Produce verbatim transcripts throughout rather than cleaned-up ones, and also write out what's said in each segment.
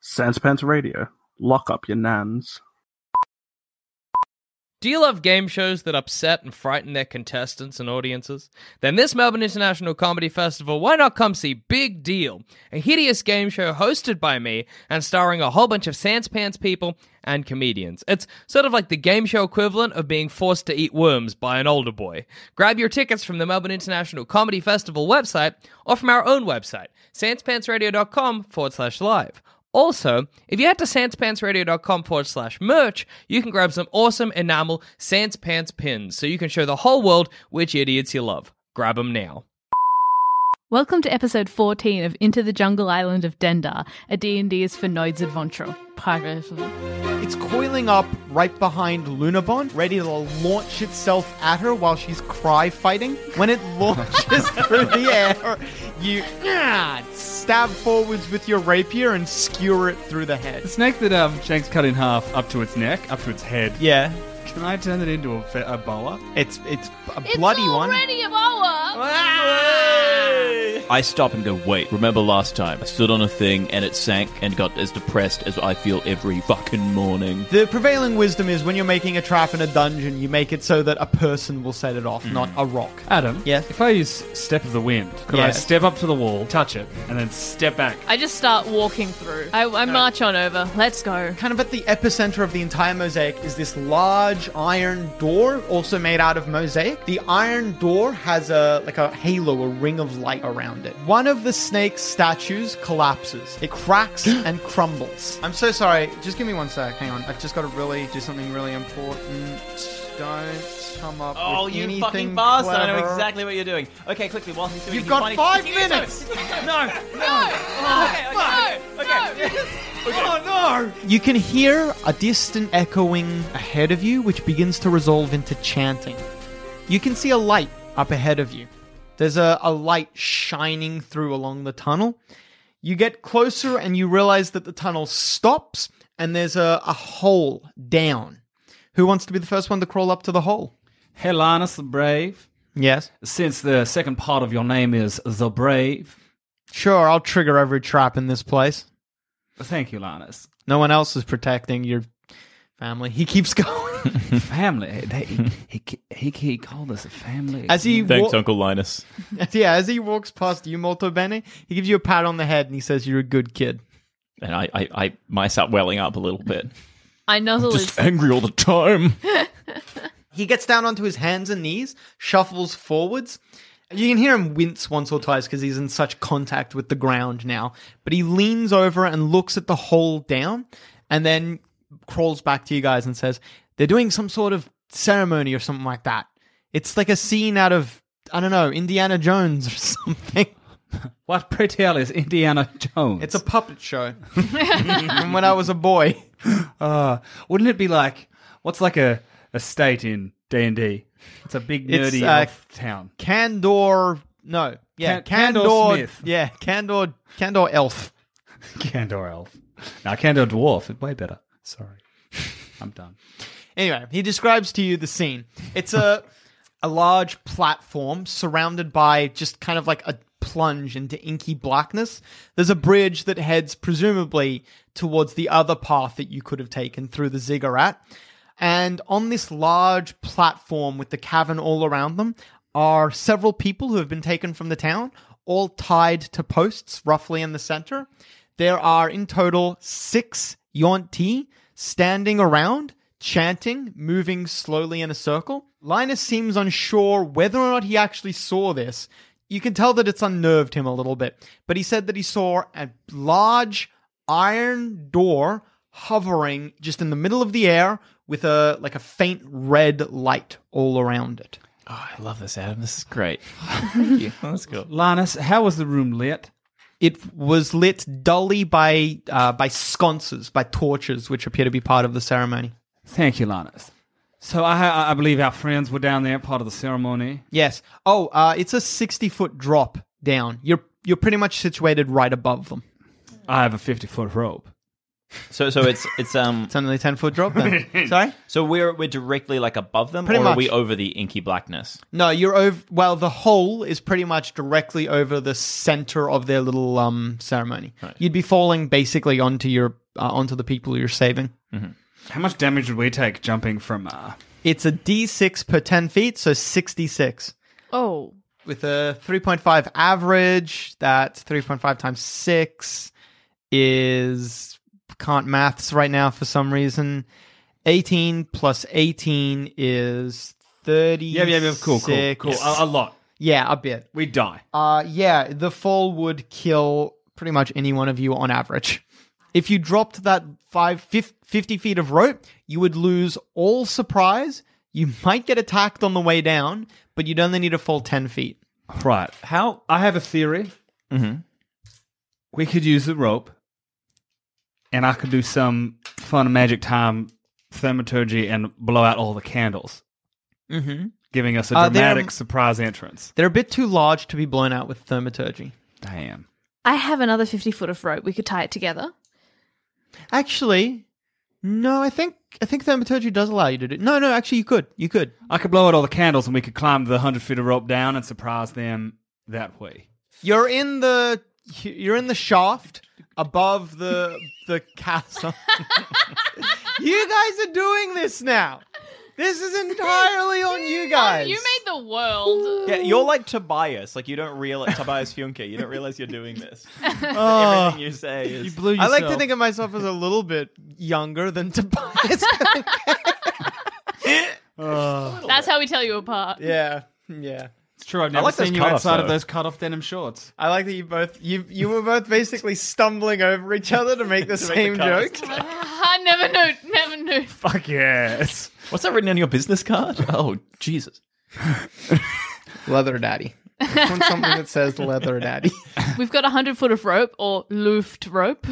Sanspants Radio. Lock up your nans. Do you love game shows that upset and frighten their contestants and audiences? Then this Melbourne International Comedy Festival, why not come see Big Deal, a hideous game show hosted by me and starring a whole bunch of Sanspants people and comedians. It's sort of like the game show equivalent of being forced to eat worms by an older boy. Grab your tickets from the Melbourne International Comedy Festival website or from our own website, sanspantsradio.com forward slash live. Also, if you head to sanspantsradio.com forward slash merch, you can grab some awesome enamel Sanspants pins so you can show the whole world which idiots you love. Grab them now. Welcome to episode fourteen of Into the Jungle Island of Dendar, a D and D is for Nerds adventure. It's coiling up right behind Lunabond, ready to launch itself at her while she's cry fighting. When it launches through the air, you ah, stab forwards with your rapier and skewer it through the head. The snake that um, Shanks cut in half up to its neck, up to its head. Yeah. Can I turn it into a, fe- a boa? It's it's a bloody one. It's already a boa! I stop and go, wait, remember last time? I stood on a thing and it sank and got as depressed as I feel every fucking morning. The prevailing wisdom is when you're making a trap in a dungeon, you make it so that a person will set it off, mm. not a rock. Adam, yes? If I use Step of the Wind, could yes. I step up to the wall, touch it, and then step back? I just start walking through. I, I no. march on over. Let's go. Kind of at the epicenter of the entire mosaic is this large iron door, also made out of mosaic. The iron door has a like a halo, a ring of light around it. One of the snake's statues collapses. It cracks and crumbles. I'm so sorry. Just give me one sec. Hang on. I've just got to really do something really important. Don't come up oh, with you anything fucking bastard. clever. I know exactly what you're doing. Okay, quickly, while he's doing You've he's got finding... five Continue, minutes! No, no, no! no! Okay, okay, no, okay, okay. no. Oh no! You can hear a distant echoing ahead of you, which begins to resolve into chanting. You can see a light up ahead of you. There's a, a light shining through along the tunnel. You get closer and you realize that the tunnel stops and there's a, a hole down. Who wants to be the first one to crawl up to the hole? Helanus the Brave. Yes? Since the second part of your name is the Brave. Sure, I'll trigger every trap in this place. Thank you, Lannis. No one else is protecting your family. He keeps going. Family? He, he, he, he called us a family. As he Thanks, wa- Uncle Linus. Yeah, as he walks past you, Molto Bene, he gives you a pat on the head and he says, you're a good kid. And I, I, I might start welling up a little bit. I nuzzle I'm just his... angry all the time. He gets down onto his hands and knees, shuffles forwards. You can hear him wince once or twice because he's in such contact with the ground now. But he leans over and looks at the hole down and then crawls back to you guys and says, they're doing some sort of ceremony or something like that. It's like a scene out of, I don't know, Indiana Jones or something. What, pray tell, is Indiana Jones? It's a puppet show from when I was a boy. Uh, wouldn't it be like, what's like a, a state in D and D? It's a big nerdy it's, uh, elf town. Candor, no. Yeah, Can- Candor, Candor Smith. Yeah, Candor, Candor Elf. Candor Elf. Now, Candor Dwarf is way better. Sorry. I'm done. Anyway, he describes to you the scene. It's a a large platform surrounded by just kind of like a plunge into inky blackness. There's a bridge that heads presumably towards the other path that you could have taken through the ziggurat. And on this large platform with the cavern all around them are several people who have been taken from the town, all tied to posts roughly in the center. There are in total six Yuan-ti standing around, chanting, moving slowly in a circle. Linus seems unsure whether or not he actually saw this. You can tell that it's unnerved him a little bit, but he said that he saw a large iron door hovering just in the middle of the air with a like a faint red light all around it. Oh, I love this, Adam. This is great. Thank you. Let's go. Linus, how was the room lit? It was lit dully by uh, by sconces, by torches, which appear to be part of the ceremony. Thank you, Linus. So I, I believe our friends were down there, part of the ceremony. Yes. Oh, uh, it's a sixty-foot drop down. You're you're pretty much situated right above them. I have a fifty-foot rope. So so it's it's um It's only a ten foot drop then. Sorry? so we're we're directly like above them, Pretty or much. are we over the inky blackness? No, you're over. Well, the hole is pretty much directly over the center of their little um ceremony. Right. You'd be falling basically onto your uh, onto the people you're saving. How much damage would we take jumping from? Uh... It's a d six per ten feet, so sixty-six. Oh. With a three point five average, that's three point five times six is, can't maths right now for some reason. eighteen plus eighteen is thirty. Yeah, yeah, yeah. Cool, cool, cool. A, a lot. Yeah, a bit. We die. Uh, yeah, the fall would kill pretty much any one of you on average. If you dropped that five, fifty feet of rope, you would lose all surprise. You might get attacked on the way down, but you'd only need to fall ten feet. Right. How? I have a theory. Mm-hmm. We could use the rope, and I could do some fun magic time thaumaturgy and blow out all the candles, Mm-hmm. giving us a Uh, they're- dramatic surprise entrance. They're a bit too large to be blown out with thaumaturgy. Damn. I have another fifty foot of rope. We could tie it together. Actually, no, I think I think thaumaturgy does allow you to do. No, no, actually, you could, you could. I could blow out all the candles, and we could climb the hundred feet of rope down and surprise them that way. You're in the you're in the shaft above the the castle. You guys are doing this now. This is entirely on you guys. You made the world. Yeah, you're like Tobias. Like you don't realize Tobias Funke. You don't realize you're doing this. Oh. Everything you say is. blew I like to think of myself as a little bit younger than Tobias. That's how we tell you apart. yeah, yeah. It's true. I've never like those seen you cutoffs, outside of though. those cut-off denim shorts. I like that you both you you were both basically stumbling over each other to make the To make the same cutoffs. joke. I never knew. Never knew. Fuck yes. What's that written on your business card? Oh Jesus! Leather daddy. I want something that says leather daddy. We've got a hundred foot of rope or Luft rope.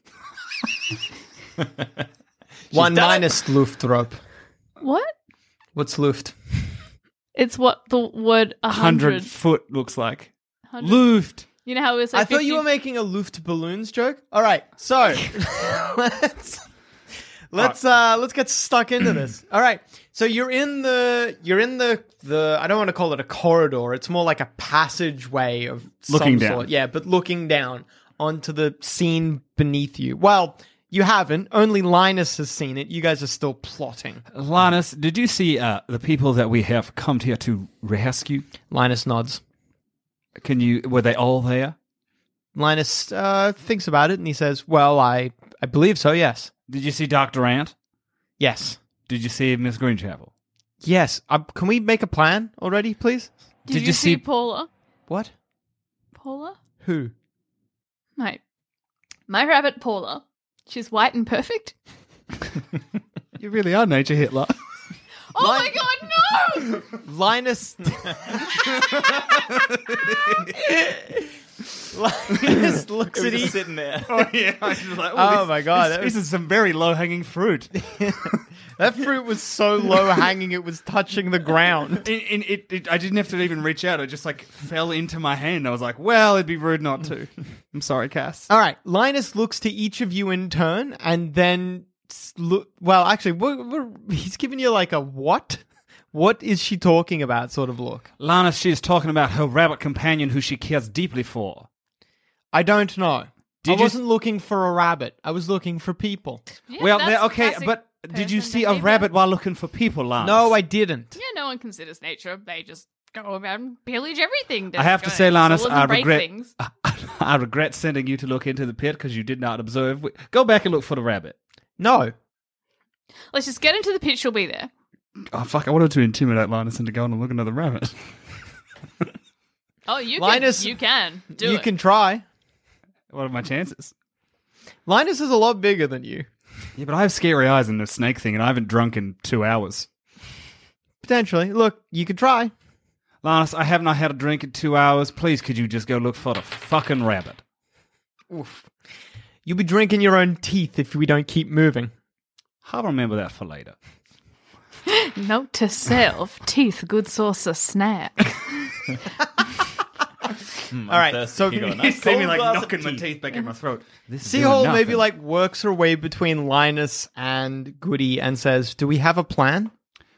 One done it. minus Luftrope. What? What's Luft? It's what the word a Hundred hundred. foot looks like. Hundred- Luft. You know how it was. I Like thought you were making a Luft balloons joke. All right, so let's let's uh let's get stuck into this. All right, so you're in the you're in the the I don't want to call it a corridor. It's more like a passageway of Looking some down. sort. Yeah, but looking down onto the scene beneath you. Well, you haven't. Only Linus has seen it. You guys are still plotting. Linus, did you see uh, the people that we have come here to rescue? Linus nods. Can you? Were they all there? Linus uh, thinks about it and he says, "Well, I I believe so. Yes, Did you see Doctor Ant? yes." Did you see Miss Greenchapel? Yes. Uh, can we make a plan already, please? Did, Did you, you see see- Paula? What? Paula? Who? Mate, my rabbit Paula. She's white and perfect. You really are Nature Hitler. Oh my god, no! Linus. Linus looks at Just each. sitting there. Oh yeah, I was like, Oh this- my God, this, that was- this is some very low hanging fruit. That fruit was so low hanging it was touching the ground. it, it, it, it, I didn't have to even reach out. It just like fell into my hand. I was like, well, it'd be rude not to. I'm sorry, Cass. All right. Linus looks to each of you in turn and then s- look. Well, actually, we're, we're, he's giving you like a what? What is she talking about sort of look? Linus, she is talking about her rabbit companion who she cares deeply for. I don't know. Did I you- wasn't looking for a rabbit. I was looking for people. Yeah, well, that's they're- okay, classic but did you person see a behavior. rabbit while looking for people, Linus? No, I didn't. Yeah, no one considers nature. They just go around and pillage everything. I have to Go say, and Linus, swallow I and break regret. things. I regret sending you to look into the pit because you did not observe. Go back and look for the rabbit. No. Let's just get into the pit. She'll be there. Oh fuck! I wanted to intimidate Linus into going and looking at the rabbit. Oh, you Linus, can. You can do you it. can try. What are my chances? Linus is a lot bigger than you. Yeah, but I have scary eyes and a snake thing, and I haven't drunk in two hours. Potentially. Look, you could try. Linus, I have not had a drink in two hours. Please, could you just go look for the fucking rabbit? Oof. You'll be drinking your own teeth if we don't keep moving. I'll remember that for later. Note to self: teeth, good source of snack. Mm, All right, thirsty. so Here you go, You nice see me cold like glass of knocking my tea. teeth back in my throat. This is doing Seahole nothing. maybe like works her way between Linus and Goody and says, "Do we have a plan?"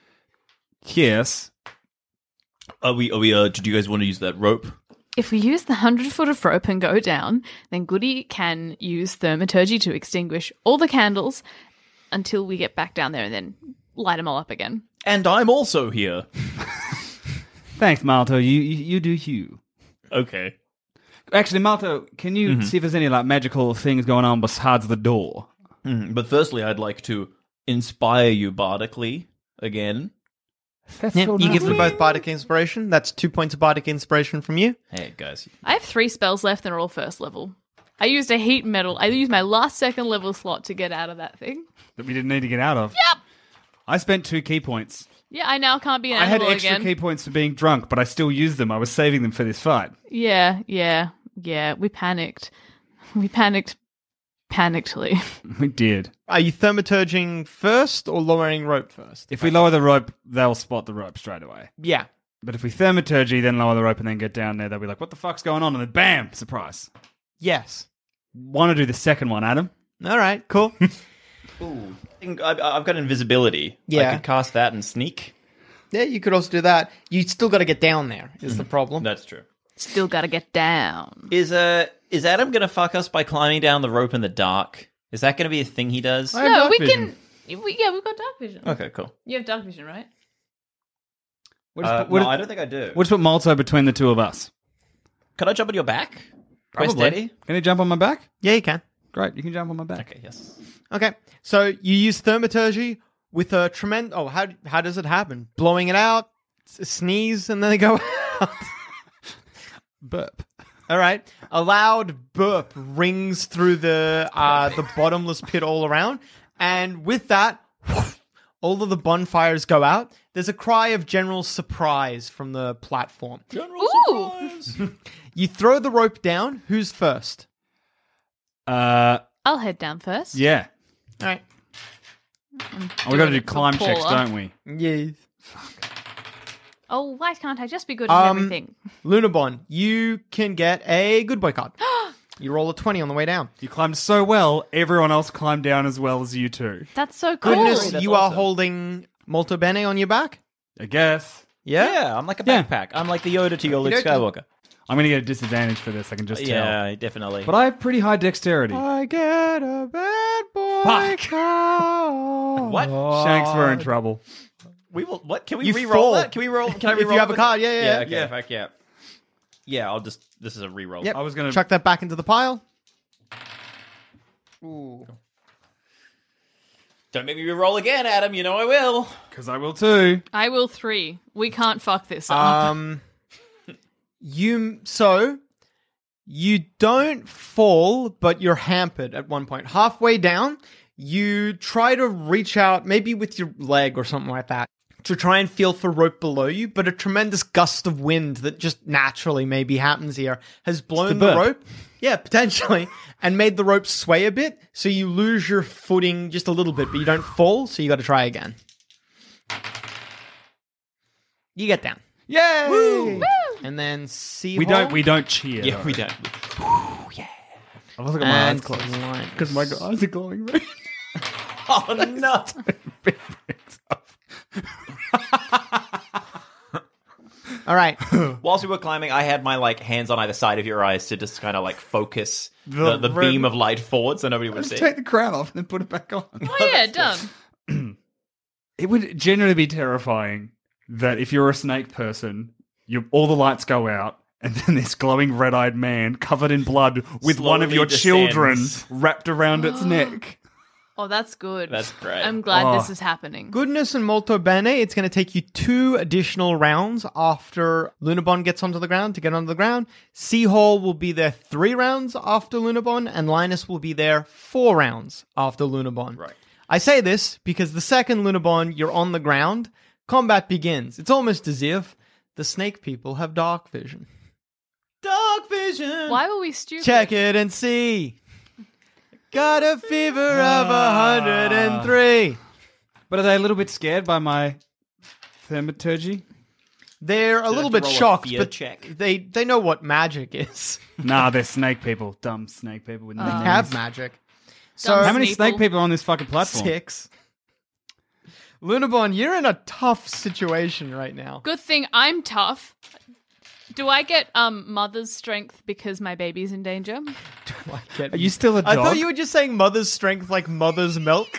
Yes. Are we? Are we? Uh, did you guys want to use that rope? If we use the hundred foot of rope and go down, then Goody can use thaumaturgy to extinguish all the candles until we get back down there and then light them all up again. And I'm also here. Thanks, Malto. You, you you do you. Okay. Actually, Malto, can you see if there's any like magical things going on besides the door? Mhm. But firstly, I'd like to inspire you bardically again. That's Yeah, so you give them nice. both bardic inspiration. That's two points of bardic inspiration from you. Hey guys. I have three spells left and they're all first level. I used a heat metal. I used my last second level slot to get out of that thing. that we didn't need to get out of. Yep. I spent two key points. Yeah, I now can't be an I had animal extra again. key points for being drunk, but I still used them. I was saving them for this fight. Yeah, yeah, yeah. We panicked. We panicked panickedly. We did. Are you thaumaturging first or lowering rope first? If we lower the rope, they'll spot the rope straight away. Yeah. But if we thaumaturgy, then lower the rope and then get down there, they'll be like, what the fuck's going on? And then bam, surprise. Yes. Want to do the second one, Adam? All right, cool. Ooh. I think I, I've got invisibility. Yeah. I could cast that and sneak. Yeah, you could also do that. You still got to get down there, is the problem. That's true. Still gotta get down. Is uh is Adam gonna fuck us by climbing down the rope in the dark? Is that gonna be a thing he does? I have No, dark we vision. can. We, yeah, we've got dark vision. Okay, cool. You have dark vision, right? We'll Uh, just, put, we'll no, I just, don't think I do. we'll just put Malto between the two of us. Can I jump on your back? Quest Probably. Daddy? Can you jump on my back? Yeah, you can. Great, you can jump on my back. Okay, yes. Okay, so you use thaumaturgy with a tremendous... Oh, how how does it happen? Blowing it out, s- sneeze, and then they go out. Burp. All right. A loud burp rings through the uh, the bottomless pit all around, and with that, all of the bonfires go out. There's a cry of general surprise from the platform. Ooh! You throw the rope down. Who's first? Uh, I'll head down first. yeah. All right. Oh, we got to do it for climb checks, Paula. don't we? Yes. Oh, why can't I just be good at Um, everything? Lunabon, you can get a good boy card. You roll a twenty on the way down. You climbed so well, everyone else climbed down as well as you two. That's so cool. Goodness, That's you are awesome. holding Molto Bene on your back? I guess. Yeah? Yeah, I'm like a Yeah. backpack. I'm like the Yoda to your Luke Okey-dokey. Skywalker. I'm going to get a disadvantage for this, I can just tell. Yeah, definitely. But I have pretty high dexterity. I get a bad boy Fuck. card. What? Shanks, we're in trouble. We will. What? Can we You re-roll fall. that? Can we roll? Can I If re-roll you have a it? card, yeah, yeah, Yeah. yeah. Okay. Yeah. Fuck yeah. Yeah. I'll just. This is a re-roll. Yep. I was going to... Chuck that back into the pile. Ooh. Don't make me re-roll again, Adam. You know I will. Because I will too. I will three. We can't fuck this up. Um, you so you don't fall, but you're hampered at one point. Halfway down, you try to reach out, maybe with your leg or something like that, to try and feel for rope below you. But a tremendous gust of wind that just naturally maybe happens here has blown the the, burp. rope. Yeah, potentially, and made the rope sway a bit. So you lose your footing just a little bit, but you don't fall. So you got to try again. You get down. Yay! Woo! And then see We don't, we don't cheer. Yeah, though. we don't. I was looking at my eyes And closed. line. Because my eyes are glowing red. Oh no! All right. Whilst we were climbing, I had my like hands on either side of your eyes to just kind of like focus the, The the red- beam of light forward, so nobody would Just see. take the crown off and then put it back on. oh yeah, done. It would generally be terrifying that if you're a snake person, you all the lights go out, and then this glowing red-eyed man covered in blood with one of Slowly your children descends. wrapped around its neck. Oh, that's good. That's great. I'm glad Oh. this is happening. Goodness and molto bene. It's going to take you two additional rounds after Lunabon gets onto the ground to get onto the ground. Seahall will be there three rounds after Lunabon, and Linus will be there four rounds after Lunabon. Right. I say this because the second Lunabon you're on the ground, combat begins. It's almost as if the snake people have dark vision. Dark vision. Why were we stupid? Check it and see. Got a fever of a hundred and three. But are they a little bit scared by my thaumaturgy? They're a they little have to bit roll a shocked, fear but check? they they know what magic is. Nah, they're snake people. Dumb snake people with no They names. have magic. So Dumb How many Sneeple. snake people are on this fucking platform? six. Lunabon, you're in a tough situation right now. Good thing I'm tough. Do I get um mother's strength because my baby's in danger? I get- Are you still a dog? I thought you were just saying mother's strength like mother's milk.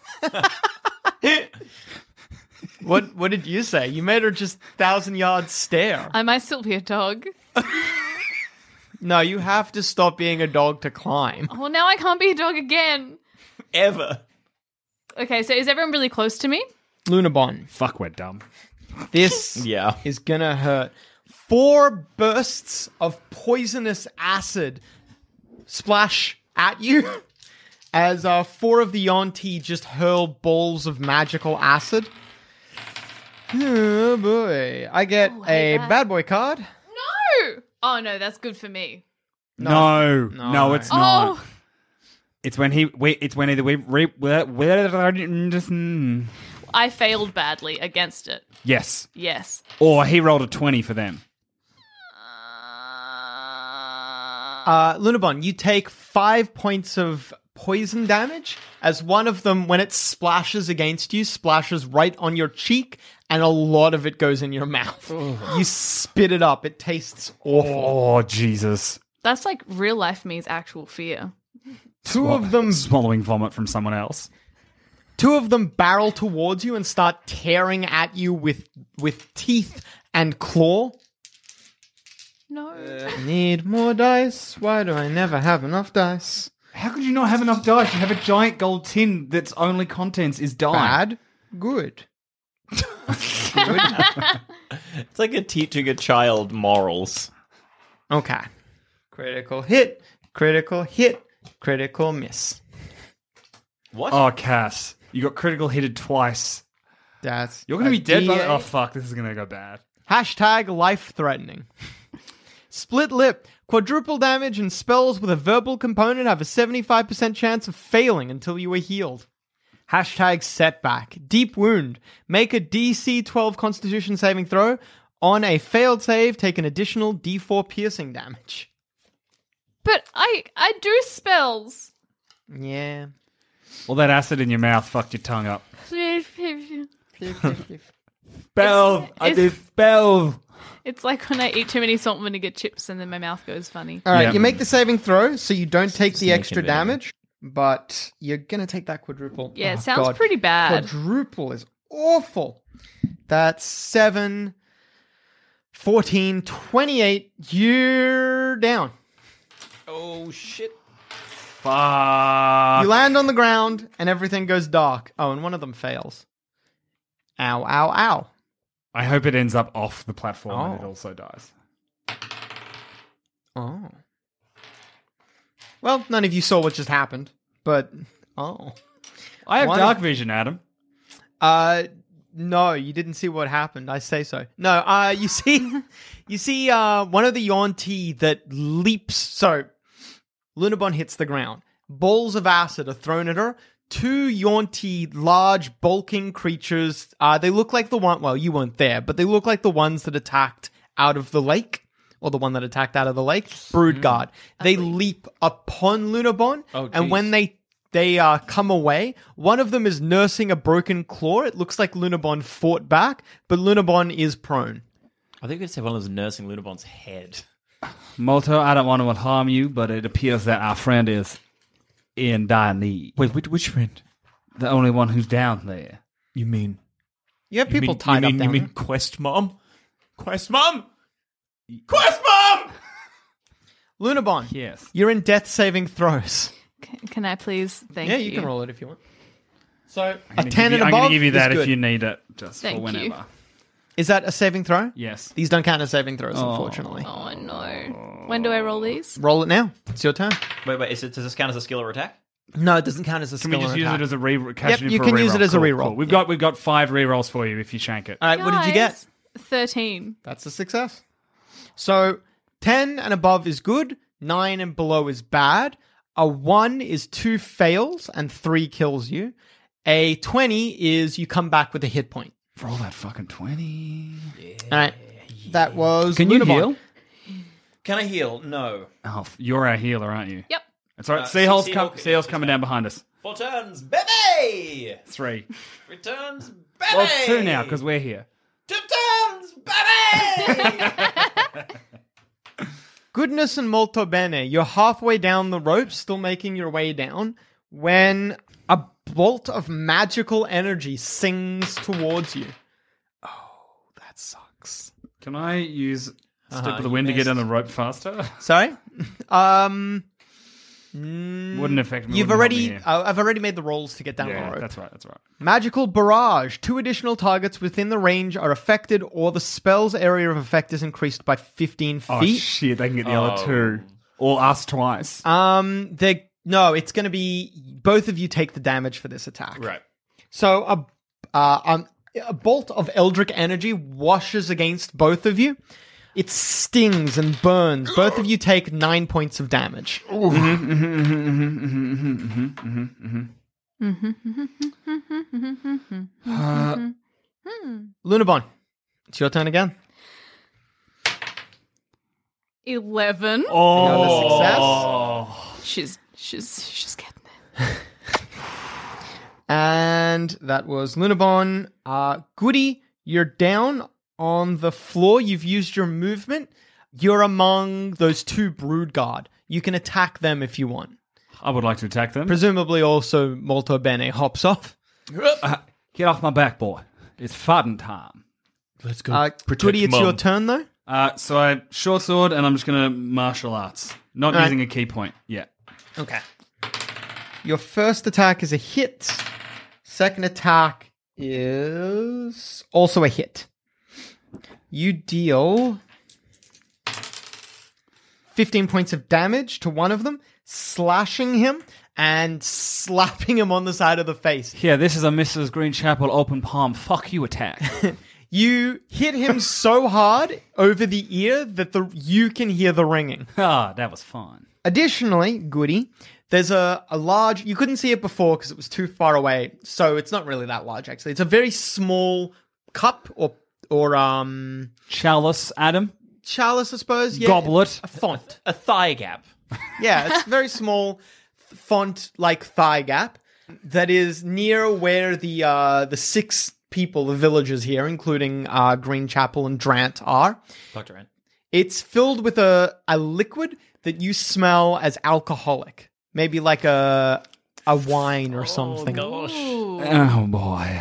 What what did you say? You made her just thousand yards stare. I might still be a dog. No, you have to stop being a dog to climb. Well, now I can't be a dog again. Ever. Okay, so is everyone really close to me? Lunabon, Fuck, we're dumb. this Yeah. is gonna hurt. Four bursts of poisonous acid splash at you as uh, four of the Yonti just hurl balls of magical acid. Oh boy. I get Oh, I hate a that. bad boy card. No! Oh no, that's good for me. No, no, No. it's not. Oh, It's when he. Wait, it's when either we. we, we, we I failed badly against it. yes, Yes. or he rolled a twenty for them. Uh, Lunabon, you take five points of poison damage as one of them, when it splashes against you, splashes right on your cheek, and a lot of it goes in your mouth. You spit it up. It tastes awful. Oh Jesus! That's like real life me's actual fear. Two of them, swallowing vomit from someone else. two of them barrel towards you and start tearing at you with with teeth and claw. No. Need more dice. Why do I never have enough dice? How could you not have enough dice? You have a giant gold tin that's only contents is die. Bad, good. It's like a teaching a child morals. Okay. Critical hit. Critical hit. Critical miss. What? Oh, Cass, you got critical hitted twice. That's You're gonna a be dead by. D eight. Oh fuck! This is gonna go bad. Hashtag life-threatening. Split lip. Quadruple damage and spells with a verbal component have a seventy-five percent chance of failing until you are healed. Hashtag setback. Deep wound. Make a D C twelve constitution saving throw. On a failed save, take an additional D four piercing damage. But I I do spells. Yeah. All that acid in your mouth fucked your tongue up. It's Spell. I it's- did spell. like when I eat too many salt and vinegar chips and then my mouth goes funny. All right, Yeah. you make the saving throw, so you don't take the Snake extra and vinegar. damage, but you're gonna take that quadruple. Yeah, it Oh, sounds God. pretty bad. Quadruple is awful. That's seven, fourteen, twenty-eight. You're down. Oh, shit. Fuck. You land on the ground, and everything goes dark. Oh, and one of them fails. Ow, ow, ow. I hope it ends up off the platform and Oh. it also dies. Oh. Well, none of you saw what just happened, but oh. I have One dark of- vision, Adam. Uh no, you didn't see what happened. I say so. No, uh you see you see uh one of the Yonti that leaps. So Lunabon hits the ground. Balls of acid are thrown at her. Two Yonti, large, bulking creatures. Uh, they look like the one. Well, you weren't there, but they look like the ones that attacked out of the lake, or the one that attacked out of the lake. Broodguard. They leap upon Lunabon, Oh, and geez. when they they uh, come away, one of them is nursing a broken claw. It looks like Lunabon fought back, but Lunabon is prone. I think we could say one of those nursing Lunabon's head. Molto, I don't want to harm you, but it appears that our friend is in dire need. Wait, which, which friend? The only one who's down there. You mean? You have You people mean, tied you mean, up down You mean there. Quest Mom? Quest Mom? Quest Mom! Lunabon, Yes. you're in death saving throws. C- Can I please? Thank yeah, you. you can roll it if you want. So a I'm gonna ten give you, and I'm above gonna give you is that good. if you need it, just Thank for you. whenever. Is that a saving throw? Yes. These don't count as saving throws, unfortunately. Oh no! When do I roll these? Roll it now. It's your turn. Wait, wait, is it, does this count as a skill or attack? No, it doesn't count as a Can skill we just or use attack. it as a re? Cash Yep, it in you for can a use it reroll. as a Cool, reroll. cool. We've Yep. got we've got five rerolls for you if you shank it. All right, what did you get? Guys, Thirteen. That's a success. So ten and above is good. Nine and below is bad. A one is two fails and three kills you. A twenty is you come back with a hit point. Roll that fucking twenty. All right. That was Can you Lunabon. heal? Can I heal? No. Oh, f- you're our healer, aren't you? Yep. That's right. Uh, Seahawks, Seahawk- come, Seahawks yeah, coming down behind us. Four turns, baby! Three. Returns, baby! Well, two now because we're here. Two turns, baby! Goodness and molto bene. You're halfway down the rope, still making your way down, when a bolt of magical energy sings towards you. That sucks. Can I use Step Uh-huh, of the you Wind to get missed. on the rope faster? Sorry? um... mm, Wouldn't affect me. You've wouldn't help me already... here. Uh, I've already made the rolls to get down the Yeah, rope. that's right. That's right. Magical Barrage. Two additional targets within the range are affected, or the spell's area of effect is increased by fifteen Oh feet. shit! They can get the Oh. other two, or us twice. um, they no, it's going to be both of you take the damage for this attack. Right. So a uh, um, a bolt of Eldritch energy washes against both of you. It stings and burns. Both of you take nine points of damage. Lunabon, it's your turn again. Eleven. Another success. Oh, She's she's she's getting there. And that was Lunabon. Uh, Goody, you're down on the floor. You've used your movement. You're among those two Brood Guard. You can attack them if you want. I would like to attack them. Presumably also Molto Bene hops off. Uh, get off my back, boy. It's fighting time. Let's go. Uh, Goody, it's your turn though. Uh, so I short sword, and I'm just gonna martial arts, not All right. using a key point yet. Okay. Your first attack is a hit. Second attack is also a hit. You deal fifteen points of damage to one of them, slashing him and slapping him on the side of the face. Here, this is a Missus Greenchapel open palm. Fuck you, attack. You hit him so hard over the ear that the you can hear the ringing. Ah, that was fun. Additionally, Goody, there's a, a large... You couldn't see it before because it was too far away, so it's not really that large, actually. It's a very small cup or, or um Chalice, Adam. chalice, I suppose. Yeah, Goblet. A font. A thigh gap. Yeah, it's very small font like thigh gap that is near where the uh, the six people, the villagers here, including uh, Greenchapel and Drant, are. Doctor Ant. It's filled with a, a liquid that you smell as alcoholic. Maybe like a a wine or something. gosh. Ooh. Oh boy.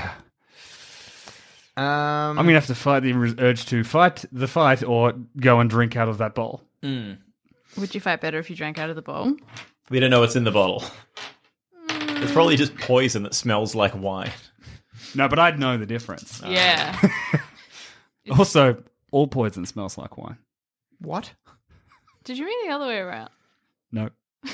Um, I'm gonna have to fight the urge to fight the fight or go and drink out of that bowl. Would you fight better if you drank out of the bowl? We don't know what's in the bottle. It's probably just poison that smells like wine. No, but I'd know the difference. Yeah. Also, all poison smells like wine. what? Did you mean the other way around? No.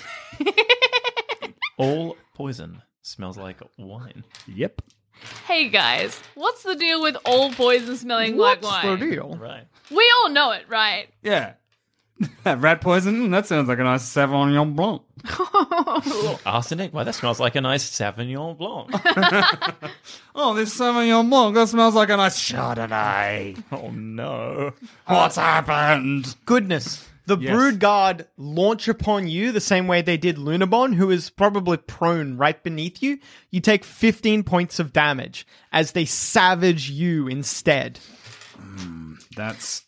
All poison smells like wine. Yep. Hey guys, what's the deal with all poison smelling What's like the wine? deal? Right. We all know it, right? Yeah. Rat poison? That sounds like a nice Sauvignon Blanc. Arsenic? Well, that smells like a nice Sauvignon Blanc. Oh, this Sauvignon Blanc, that smells like a nice Chardonnay. Oh, no. What's happened? Goodness. The Yes. Brood Guard launch upon you the same way they did Lunabon, who is probably prone right beneath you. You take fifteen points of damage as they savage you instead. That's...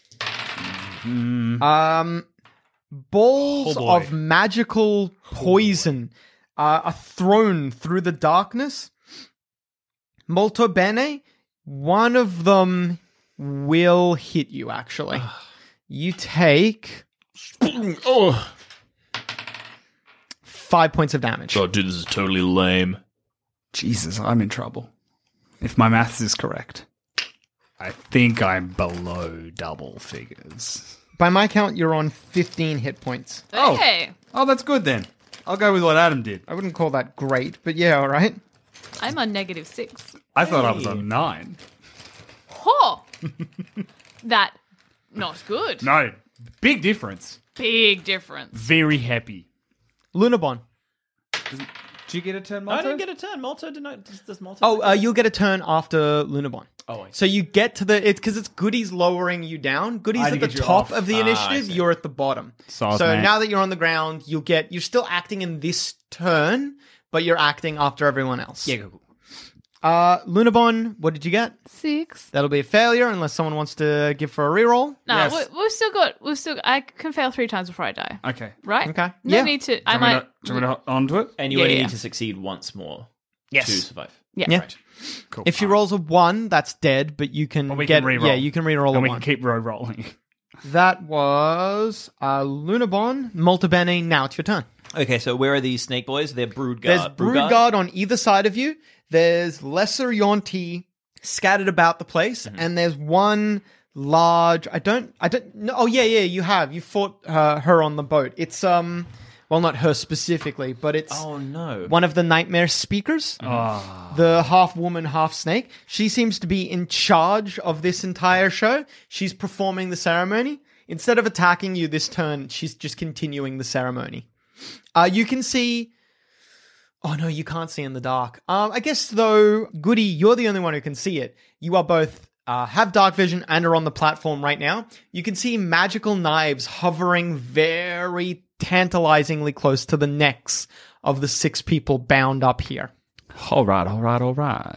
Um, balls Oh, boy. of magical poison uh, are thrown through the darkness. Molto bene, one of them will hit you, actually. You take Oh. five points of damage. Oh, dude, this is totally lame. Jesus, I'm in trouble. If my maths is correct. I think I'm below double figures. By my count, you're on fifteen hit points. Oh. Hey, Oh, that's good then. I'll go with what Adam did. I wouldn't call that great, but yeah, all right. I'm on negative six. I thought I was on nine. Ho! That, not good. No, big difference. Big difference. Very happy. Lunabon. Did you get a turn, I Malto? didn't get a turn. Malto did not. Does, does Malto? Oh, uh, you'll get a turn after Lunabon. Oh, I see. So you get to the it's because it's Goody's lowering you down. Goody's I at had the to get you top off. of the Ah, I initiative. see. You're at the bottom. Sauce, so mate. now that you're on the ground, you'll get. You're still acting in this turn, but you're acting after everyone else. Yeah, cool, cool. Uh, Lunabon, what did you get? Six. That'll be a failure unless someone wants to give for a reroll. No, Yes. we, we've still got. We've still. I can fail three times before I die. Okay. Right? Okay. No Yeah. need to. I Do you want me might. to- do you want me to onto it? And you Yeah, only yeah. need to succeed once more Yes. to survive. Yeah. Yeah. Right. Cool. If she rolls a one, that's dead, but you can But we get. can reroll. Yeah, you can reroll a and we one. can keep road rolling. That was uh, Lunabon, Molta Bene. Now it's your turn. Okay, so where are these snake boys? They're Broodguard. There's Broodguard on either side of you. There's Lesser Yonti scattered about the place, Mm-hmm. and there's one large. I don't. I don't. No, oh yeah, yeah. You have. You fought uh, her on the boat. It's um. Well, not her specifically, but it's Oh no. one of the nightmare speakers. Oh. The half woman, half snake. She seems to be in charge of this entire show. She's performing the ceremony. Instead of attacking you this turn, she's just continuing the ceremony. Uh, you can see. Oh no, you can't see in the dark. Um, I guess though, Goody, you're the only one who can see it. You are both uh, have dark vision and are on the platform right now. You can see magical knives hovering very tantalizingly close to the necks of the six people bound up here. All right, all right, all right.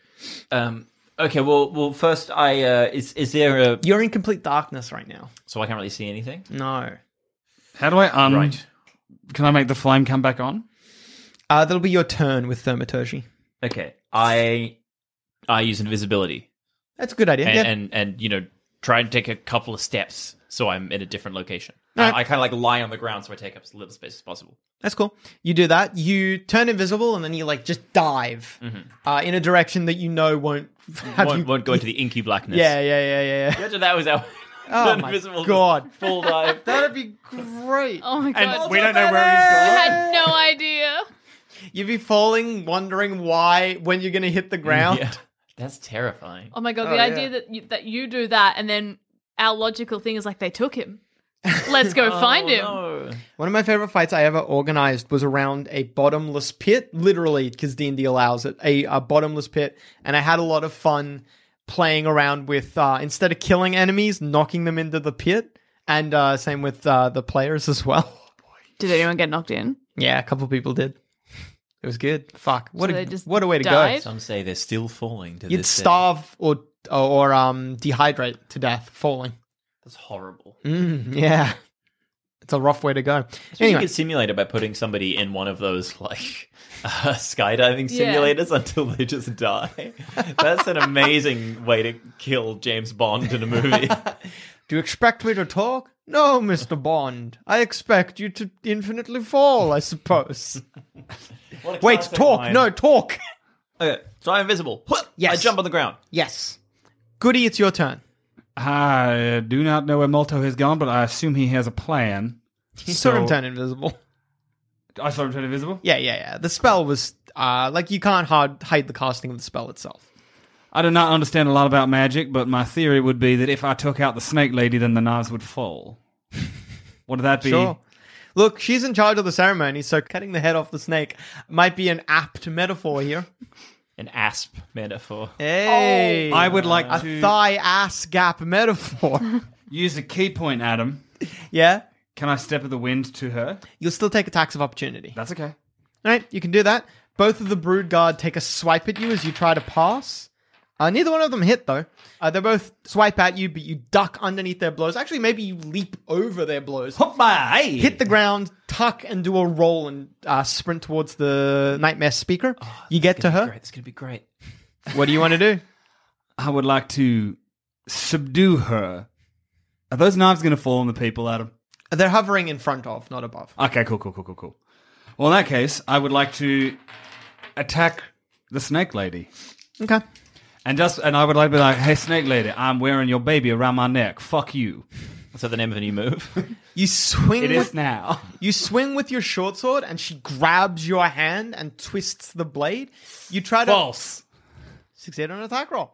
Um. Okay. Well. Well. First, I uh. Is is there a? You're in complete darkness right now. So I can't really see anything. No. How do I un? Right. Can I make the flame come back on? Uh, that'll be your turn with thaumaturgy. Okay. I. I use invisibility That's a good idea. and yeah. and, and you know try and take a couple of steps so I'm in a different location. Alright. I, I kind of like lie on the ground so I take up as little space as possible. That's cool. You do that. You turn invisible and then you like just dive uh, in a direction that you know won't have Won't, you. won't go into the inky blackness. Yeah, yeah, yeah, yeah, yeah. Imagine that was our Oh turn my invisible god, full dive. that'd be great. Oh my And god. we don't know where I he's gone. had no idea. You'd be falling, wondering why when you're gonna hit the ground. Yeah. That's terrifying. Oh my god. Oh, The yeah. idea that you, that you do that and then our logical thing is like they took him. Let's go find him. Oh, no. One of my favorite fights I ever organized was around a bottomless pit, literally, because D and D allows it, a, a bottomless pit, and I had a lot of fun playing around with, uh, instead of killing enemies, knocking them into the pit, and uh, same with uh, the players as well. Did anyone get knocked in? Yeah, a couple people did. It was good. Fuck. What So a they just what a way to died? go. Some say they're still falling to You'd this day. starve or or um dehydrate to death falling. That's horrible. Mm, yeah. It's a rough way to go. Especially Anyway, you could simulate it by putting somebody in one of those like uh, skydiving Yeah. simulators until they just die. That's an amazing way to kill James Bond in a movie. do you expect me to talk? No, Mister Bond. I expect you to infinitely fall, I suppose. What a Wait, classic talk. line. No, talk. Okay, so I'm invisible. Yes. I jump on the ground. Yes. Goody, it's your turn. I do not know where Molto has gone, but I assume he has a plan. You saw him So- turn invisible. I saw him turn invisible? Yeah, yeah, yeah. The spell was, uh, like, you can't hard hide the casting of the spell itself. I do not understand a lot about magic, but my theory would be that if I took out the snake lady, then the knives would fall. Would that be? Sure. Look, she's in charge of the ceremony, so cutting the head off the snake might be an apt metaphor here. An asp metaphor. Hey. I would like a to thigh ass gap metaphor. use a key point, Adam. Yeah? Can I step of the wind to her? You'll still take attacks of opportunity. That's okay. All right, you can do that. Both of the Brood Guard take a swipe at you as you try to pass. Uh, neither one of them hit, though. Uh, they both swipe at you, but you duck underneath their blows. Actually, maybe you leap over their blows. Hey! Hit the ground, tuck, and do a roll and uh, sprint towards the Nightmare Speaker. you get to her. Great. It's gonna be great. What do you want to do? I would like to subdue her. Are those knives going to fall on the people, Adam? They're hovering in front of, not above. Okay, cool, cool, cool, cool, cool. Well, in that case, I would like to attack the snake lady. Okay. And just and I would like to be like, hey, snake lady, I'm wearing your baby around my neck. Fuck you. Is that the name of a new move? You swing It with is now. You swing with your short sword, and she grabs your hand and twists the blade. You try to False. succeed on an attack roll.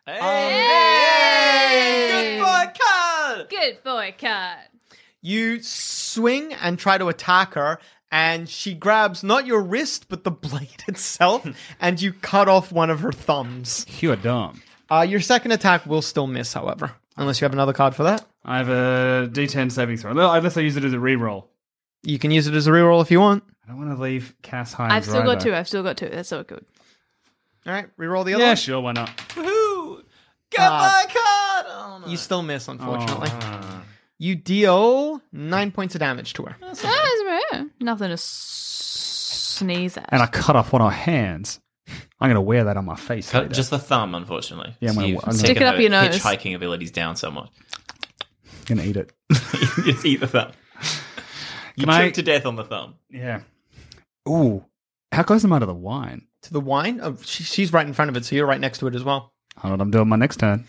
Hey! Good boy, Carl! Good boy, cat. You swing and try to attack her, and she grabs not your wrist, but the blade itself, and you cut off one of her thumbs. You're dumb. Uh, your second attack will still miss, however, unless you have another card for that. I have a D ten saving throw. No, unless I use it as a reroll. You can use it as a reroll if you want. I don't want to leave Cass high. I've still got two. I've still got two. That's so good. All right, reroll the other Yeah, one. sure, why not? Woohoo! Get Uh, my card! Oh, no. You still miss, unfortunately. Oh. You deal nine points of damage to her. That's rare. Nothing to s- sneeze at. And I cut off one of her hands. I'm going to wear that on my face. Cut- later. Just the thumb, unfortunately. Yeah, I'm So gonna- you've I'm gonna- Stick it taken up her your nose. Hitchhiking abilities down somewhat. going to eat it. Just eat the thumb. You Can I- choke to death on the thumb. Yeah. Ooh. How close am I to the wine? To the wine? Oh, she, she's right in front of it, so you're right next to it as well. I know what I'm doing my next turn.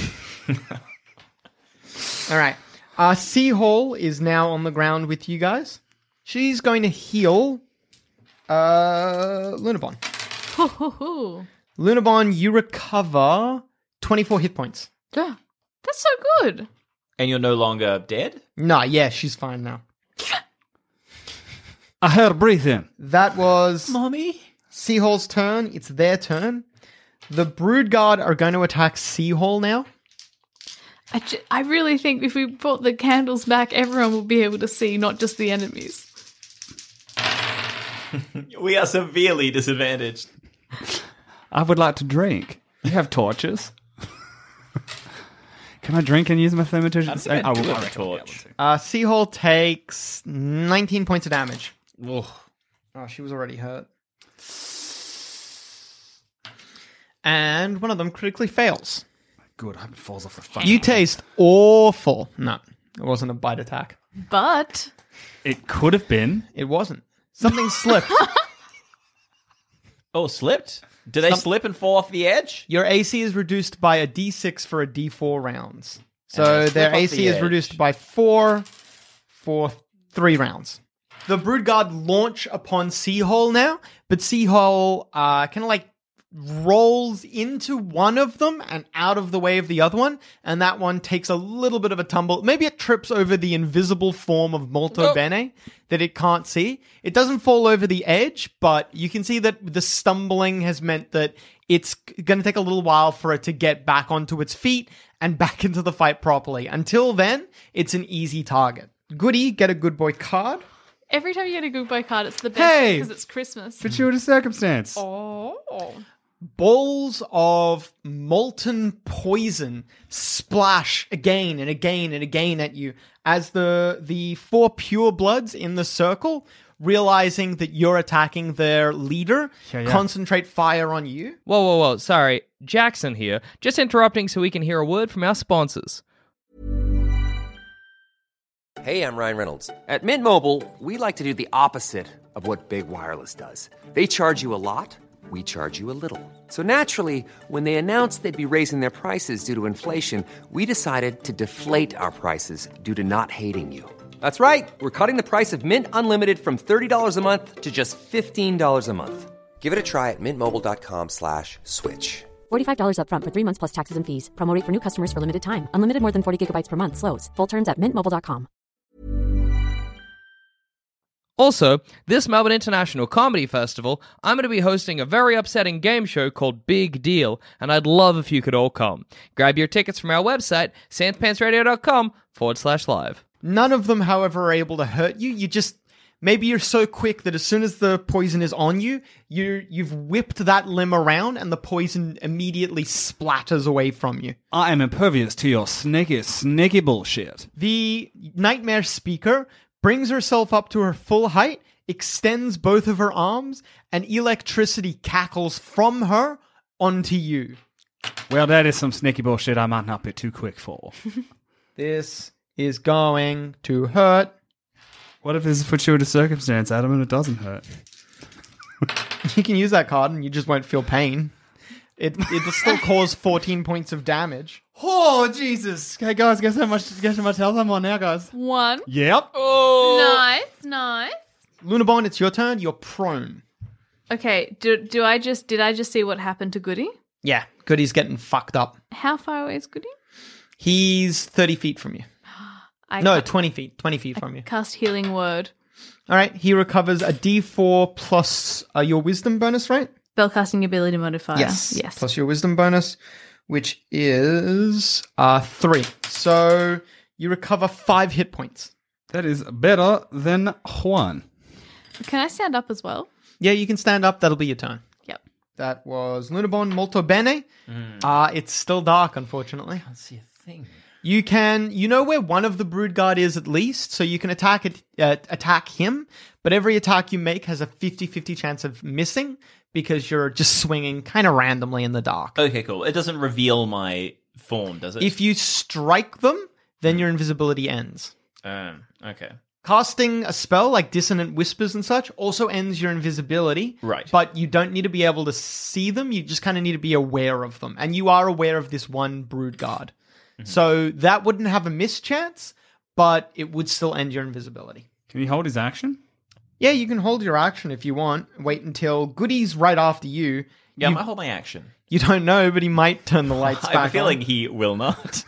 All right. Uh, Seahole is now on the ground with you guys. She's going to heal uh, Lunabon. Hoo, hoo, hoo. Lunabon, you recover twenty-four hit points. Yeah. That's so good. And you're no longer dead? Nah, yeah, she's fine now. I heard breathing. That was Mommy? Seahole's turn. It's their turn. The Broodguard are going to attack Seahole now. I, ju- I really think if we brought the candles back, everyone will be able to see, not just the enemies. We are severely disadvantaged. I would like to drink. You have torches. Can I drink and use my thermaturgy? I think I I do will- have I a reckon I'll be able torch. to. Uh, Seahole takes nineteen points of damage. Ugh. Oh, she was already hurt. And one of them critically fails. Good, I hope it falls off the phone. You taste awful. No, it wasn't a bite attack. But It could have been. It wasn't. Something slipped. Oh, slipped? Do they Some- slip and fall off the edge? Your A C is reduced by a D six for a D four rounds. And So they their slip off A C the is edge. reduced by four for three rounds. The Broodguard launch upon Seahole now, but Seahole uh, kind of like rolls into one of them and out of the way of the other one, and that one takes a little bit of a tumble. Maybe it trips over the invisible form of Molto Oh. Bene that it can't see. It doesn't fall over the edge, but you can see that the stumbling has meant that it's going to take a little while for it to get back onto its feet and back into the fight properly. Until then, it's an easy target. Goody, get a good boy card. every time you get a good boy card, it's the best Hey! because it's Christmas. Fortuitous circumstance. Oh. Bowls of molten poison splash again and again and again at you as the the four pure bloods in the circle, realizing that you're attacking their leader, Yeah, yeah. concentrate fire on you. Whoa, whoa, whoa. Sorry. Jackson here. Just interrupting so we can hear a word from our sponsors. Hey, I'm Ryan Reynolds. At Mint Mobile, we like to do the opposite of what Big Wireless does. They charge you a lot, we charge you a little. So naturally, when they announced they'd be raising their prices due to inflation, we decided to deflate our prices due to not hating you. That's right. We're cutting the price of Mint Unlimited from thirty dollars a month to just fifteen dollars a month. Give it a try at mintmobile.com slash switch. forty-five dollars up front for three months plus taxes and fees. Promo rate for new customers for limited time. Unlimited more than forty gigabytes per month. Slows full terms at mint mobile dot com. Also, this Melbourne International Comedy Festival, I'm going to be hosting a very upsetting game show called Big Deal, and I'd love if you could all come. Grab your tickets from our website, sandspantsradio.com forward slash live. None of them, however, are able to hurt you. You just maybe you're so quick that as soon as the poison is on you, you you've whipped that limb around and the poison immediately splatters away from you. I am impervious to your sneaky, sneaky bullshit. The nightmare speaker brings herself up to her full height, extends both of her arms, and electricity cackles from her onto you. Well, that is some sneaky bullshit I might not be too quick for. This is going to hurt. What if there's a fortuitous circumstance, Adam, and it doesn't hurt? You can use that card and you just won't feel pain. It it'll still cause fourteen points of damage. Oh, Jesus. Okay, guys, guess how much, guess how much health I'm on now, guys? One. Yep. Nice, nice. Lunabon, it's your turn. You're prone. Okay, do do I just did I just see what happened to Goody? Yeah, Goody's getting fucked up. How far away is Goody? He's thirty feet from you. I No, ca- twenty feet. twenty feet from you. cast healing word. All right, he recovers a d four plus uh, your wisdom bonus, right? Spellcasting ability modifier. Yes. Yes. Plus your wisdom bonus, which is uh, three. So you recover five hit points. That is better than Juan. Can I stand up as well? Yeah, you can stand up. That'll be your turn. Yep. That was Lunabon Molto Bene. Uh, it's still dark, unfortunately. Can't see a thing. You can, you know where one of the brood guard is at least, so you can attack it, uh, attack him, but every attack you make has a fifty-fifty chance of missing because you're just swinging kind of randomly in the dark. Okay, cool. It doesn't reveal my form, does it? If you strike them, then your invisibility ends. Um, okay. Casting a spell like Dissonant Whispers and such also ends your invisibility. Right. But you don't need to be able to see them. You just kind of need to be aware of them. And you are aware of this one brood guard. Mm-hmm. So that wouldn't have a mischance, but it would still end your invisibility. Can he hold his action? Yeah, you can hold your action if you want. Wait until Goody's right after you. Yeah, you, I might hold my action. You don't know, but he might turn the lights I back have a feeling on. he will not.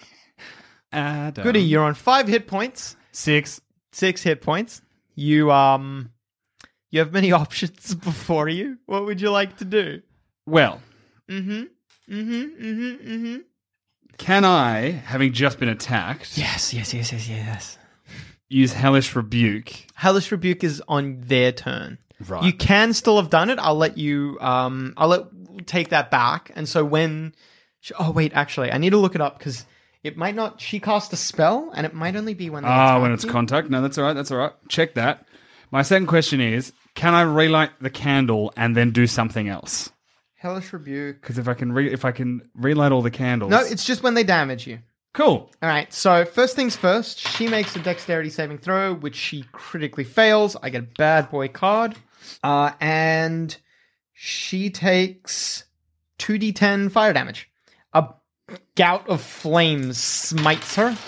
Adam. Goody, you're on five hit points. Six. Six hit points. You um, you have many options before you. What would you like to do? Well, Mm-hmm. Mm-hmm. Mm-hmm. Mm-hmm. can I, having just been attacked, Yes, yes, yes, yes, yes. use Hellish Rebuke? Hellish Rebuke is on their turn. Right. You can still have done it. I'll let you. Um, I'll let take that back. And so when, oh wait, actually, I need to look it up because it might not. She cast a spell, and it might only be when. They Ah, attack when it's you. contact. No, that's all right. That's all right. Check that. My second question is, can I relight the candle and then do something else? Hellish Rebuke. Because if I can re- if I can relight all the candles. No, it's just when they damage you. cool. All right, so first things first, she makes a dexterity saving throw, which she critically fails. I get a bad boy card. Uh, and she takes two d ten fire damage. A gout of flames smites her.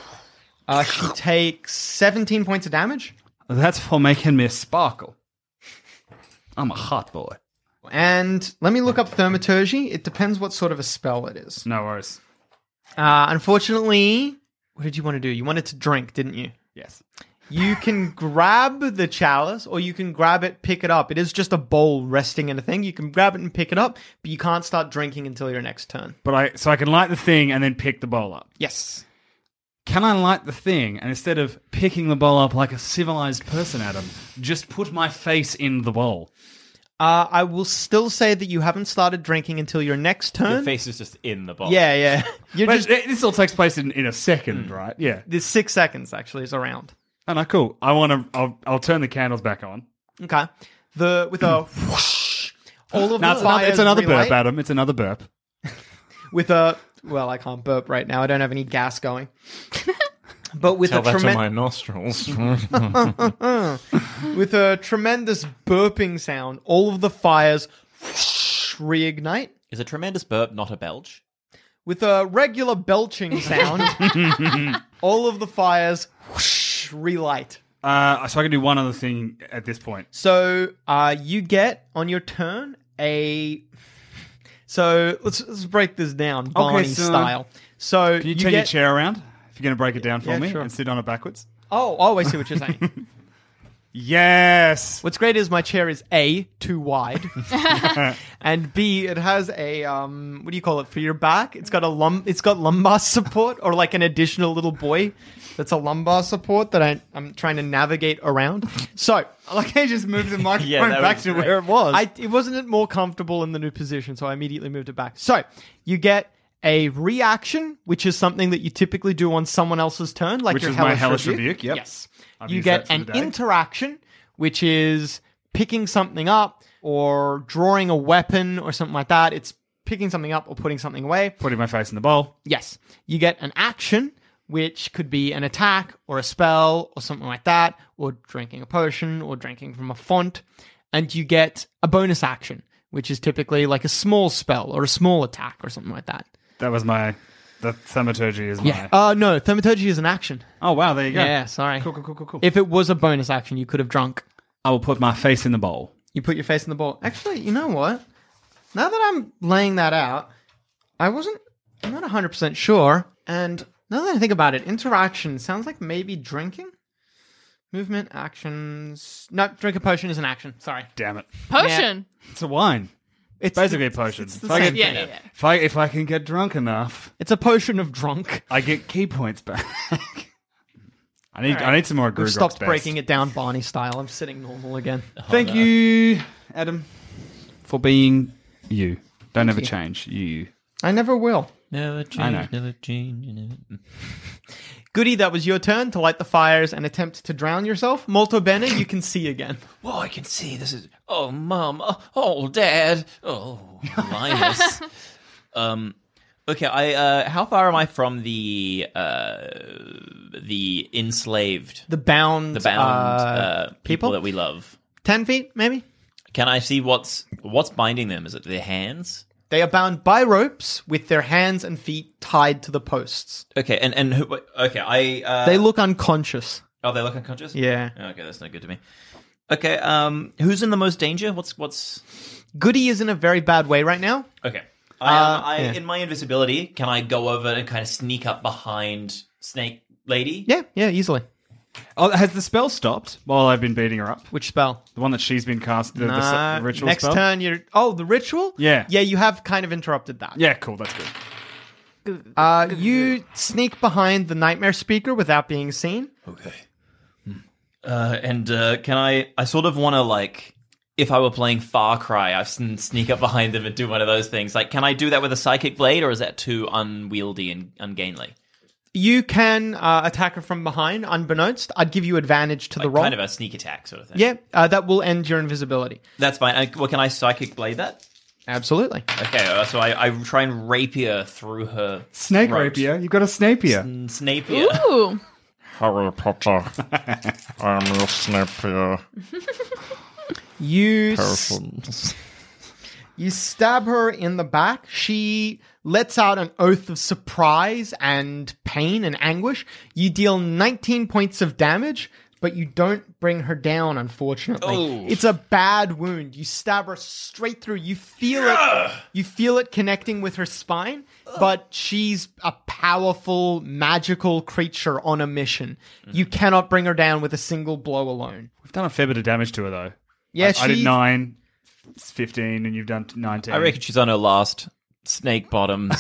Uh, she takes seventeen points of damage. That's for making me sparkle. I'm a hot boy. And let me look up Thaumaturgy. It depends what sort of a spell it is. No worries. Uh, unfortunately, what did you want to do? You wanted to drink, didn't you? Yes. You can grab the chalice, or you can grab it, pick it up. It is just a bowl resting in a thing. You can grab it and pick it up, but you can't start drinking until your next turn. But I so I can light the thing and then pick the bowl up. Yes. Can I light the thing and instead of picking the bowl up like a civilized person, Adam, just put my face in the bowl? Uh, I will still say that you haven't started drinking until your next turn. Your face is just in the box. Yeah, yeah. You're But just it- this all takes place in, in a second, right? Yeah. there's six seconds actually is around. Oh, no, cool. I want to. I'll, I'll turn the candles back on. Okay. The with a whoosh, all of No, the it's another, fires it's another relight burp, Adam. It's another burp. with a well, I can't burp right now. I don't have any gas going. But with Tell a that to tremendous my nostrils. with a tremendous burping sound, all of the fires whoosh, reignite. Is a tremendous burp not a belch? With a regular belching sound, all of the fires whoosh, relight. Uh, so I can do one other thing at this point. So uh, you get on your turn a. So let's, let's break this down, Barney so- style. So Can you, turn get, your chair around if you're going to break it down for Yeah, me sure. and sit on it backwards? Oh, oh, I see what you're saying. Yes. What's great is my chair is A, too wide, and B, it has a um, what do you call it for your back? It's got a lum, it's got lumbar support, or like an additional little buoy that's a lumbar support that I, I'm trying to navigate around. So I like how you just moved the microphone Yeah, that back was to great. where it was. I, it wasn't more comfortable in the new position, so I immediately moved it back. So you get a reaction, which is something that you typically do on someone else's turn, like Which your is my hellish, hellish rebuke. rebuke, yep. Yes. I've you used get that for an the day. interaction, which is picking something up or drawing a weapon or something like that. It's picking something up or putting something away. Putting my face in the bowl. Yes. You get an action, which could be an attack or a spell or something like that, or drinking a potion or drinking from a font. And you get a bonus action, which is typically like a small spell or a small attack or something like that. That was my... The thaumaturgy is Yeah. my... Uh, no, thaumaturgy is an action. Oh, wow, there you go. Yeah, sorry. Cool, cool, cool, cool, cool. If it was a bonus action, you could have drunk. I will put my face in the bowl. You put your face in the bowl. Actually, you know what? Now that I'm laying that out, I wasn't, I'm not one hundred percent sure. And now that I think about it, interaction sounds like maybe drinking? Movement, actions. No, drink a potion is an action. Sorry. Damn it. Potion. It's a wine. It's Basically a potion. It's the If I same. get- Yeah, yeah, yeah. If I if I can get drunk enough, It's a potion of drunk. I get key points back. I need I need some more We've Grugrox stopped best. breaking it down Barney style. I'm sitting normal again. Thank you, Adam, for being you. Don't ever you. change. You. I never will. Never I know. change, never change. Never... Goody, that was your turn to light the fires and attempt to drown yourself. Molto bene, you can see again. Whoa, I can see this is. Oh, mum. Oh, oh dad. Oh, Linus. um, okay. I. Uh, how far am I from the uh, the enslaved, The bound, the bound uh, uh, people? people? that we love? ten feet, maybe? Can I see what's what's binding them? Is it their hands? They are bound by ropes with their hands and feet tied to the posts. Okay, and and who, okay, I. Uh, They look unconscious. Oh, they look unconscious. Yeah. Okay, that's not good to me. Okay, um, who's in the most danger? What's what's? Goody is in a very bad way right now. Okay, I, um, Uh, I yeah. in my invisibility, can I go over and kind of sneak up behind Snake Lady? Yeah, yeah, easily. Oh, has the spell stopped while I've been beating her up? Which spell? The one that she's been cast. The, the, Nah, the ritual next spell. turn, you're. Oh, the ritual? Yeah. Yeah, you have kind of interrupted that. Yeah, cool. That's good. Uh, you sneak behind the nightmare speaker without being seen. Okay. Hmm. Uh, and uh, can I? I sort of want to like, if I were playing Far Cry, I sn- sneak up behind them and do one of those things. Like, can I do that with a psychic blade, or is that too unwieldy and ungainly? You can uh, attack her from behind, unbeknownst. I'd give you advantage to the Like, roll. kind of a sneak attack sort of thing. Yeah, uh, that will end your invisibility. That's fine. Uh, well, can I psychic blade that? Absolutely. Okay, uh, so I, I try and rapier through her Snake throat. rapier. You've got a snapier. N- Snapier. Ooh. Harry Potter. I'm your Snapier You, s- person. you stab her in the back. She lets out an oath of surprise and pain and anguish. You deal nineteen points of damage, but you don't bring her down, unfortunately. Oh. It's a bad wound. You stab her straight through. You feel it. You feel it connecting with her spine, but she's a powerful, magical creature on a mission. You cannot bring her down with a single blow alone. We've done a fair bit of damage to her, though. Yeah, I, I did she's- nine, fifteen, and you've done nineteen. I reckon she's on her last snake bottoms.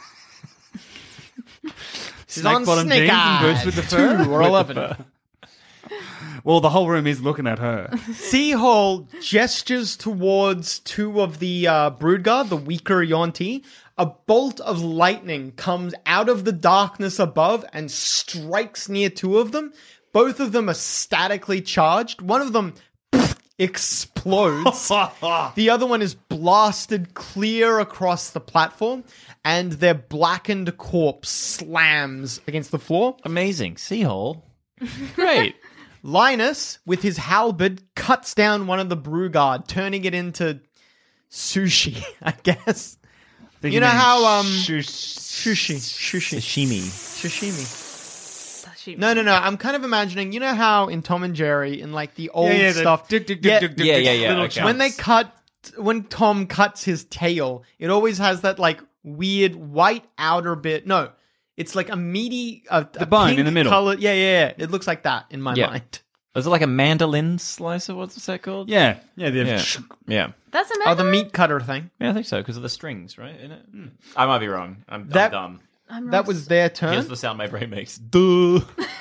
She's Snake on bottom snake jeans and eyes. boots with the fur? Two or eleven. Well, the whole room is looking at her. Seahole gestures towards two of the uh, Broodguard, the weaker Yonti. A bolt of lightning comes out of the darkness above and strikes near two of them. Both of them are statically charged. One of them explodes. The other one is blasted clear across the platform, and their blackened corpse slams against the floor. Amazing. Seahole. Great. Linus, with his halberd, cuts down one of the Broodguard, turning it into sushi, I guess. You know how, um, Sushi. Sushi. Sashimi. Sashimi. No, no, no. I'm kind of imagining, you know how in Tom and Jerry, in like the old Yeah, yeah, the stuff, dick, dick, Yeah, dick, dick, Yeah, dick, yeah, yeah, little okay. chunks. when they cut, when Tom cuts his tail, it always has that like weird white outer bit. No, it's like a meaty, uh, The bone in the middle. Color. Yeah, yeah, yeah. It looks like that in my Yeah. mind. Is it like a mandolin slicer? What's that called? Yeah, yeah, they've Yeah. Yeah. That's a Oh, the meat cutter thing. Yeah, I think so, because of the strings, right? In it? I might be wrong. I'm, That- I'm dumb. I'm That wrong. was their turn. Here's the sound my brain makes. Duh.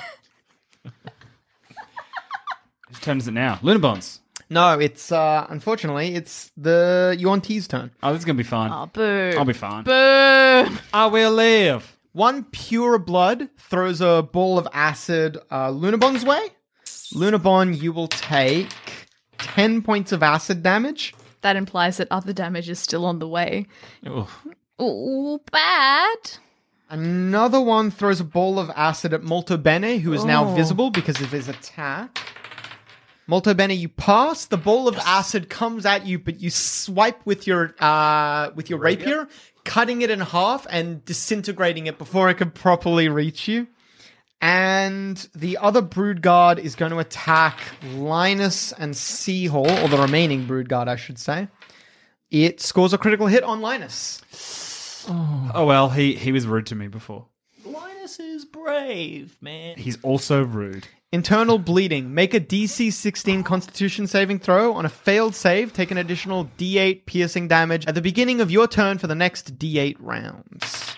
Whose turn is it now? Lunabon's. No, it's uh unfortunately it's the Yonti's turn. Oh, this is gonna be fun. Oh, boo. I'll be fine. Boo. I will live. One pure blood throws a ball of acid uh, Lunabon's way. Lunabon, you will take ten points of acid damage. That implies that other damage is still on the way. Oof. Ooh, bad. Another one throws a ball of acid at Molto Bene, who is now Oh. visible because of his attack. Molto Bene, you pass. The ball of acid comes at you, but you swipe with your uh, with your rapier, cutting it in half and disintegrating it before it could properly reach you. And the other Broodguard is going to attack Linus and Seahole, or the remaining Broodguard, I should say. It scores a critical hit on Linus. Oh well, he he was rude to me before. Linus is brave, man. He's also rude. Internal bleeding. Make a D C sixteen Constitution saving throw. On a failed save, take an additional D eight piercing damage at the beginning of your turn for the next D eight rounds.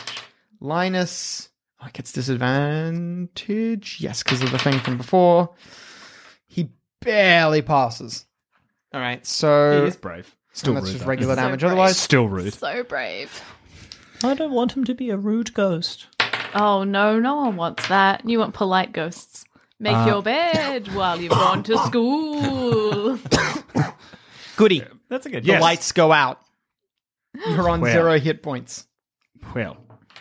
Linus oh, gets disadvantage. Yes, because of the thing from before. He barely passes. All right, so He is brave. Still that's rude. just though. regular So damage. brave. Otherwise, Still rude. So brave. I don't want him to be a rude ghost. Oh, no, no one wants that. You want polite ghosts. Make Uh, your bed while you've gone to school. Goody. That's a good The Yes. lights go out. You're on Well. zero hit points. Well,